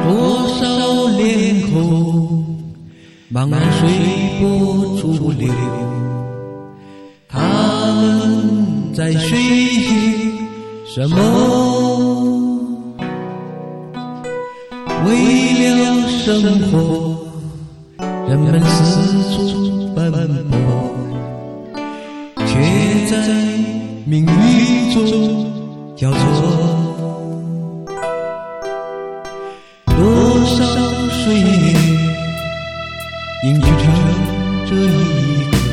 多少脸孔茫然随波逐流，他们在睡些什么？为了生活，人们四处奔波，却在命运中交错。多少岁月凝聚成这一刻，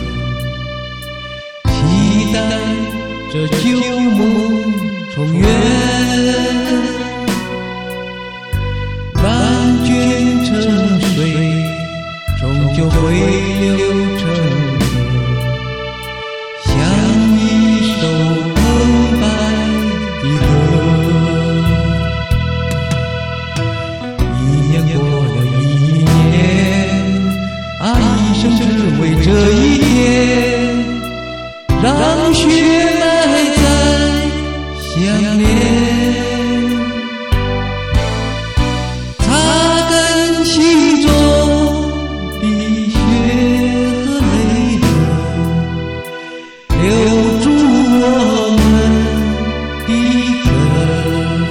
期待这旧梦重圆，万卷成水，终究会流成河，像一首澎湃的歌。一年过了一年，一生只为这一天，让血埋在相连，擦干心中的血和泪痕，留住我们的根。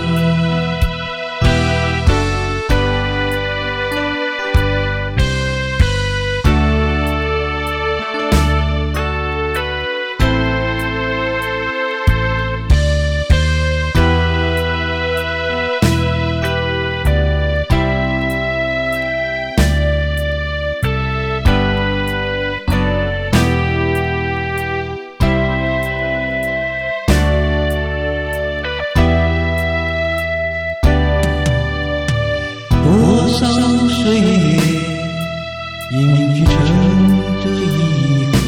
多少岁月凝聚成这一刻，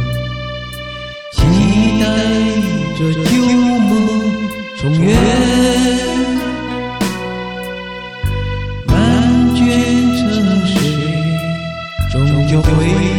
期待这旧梦重圆，万卷成水，终究会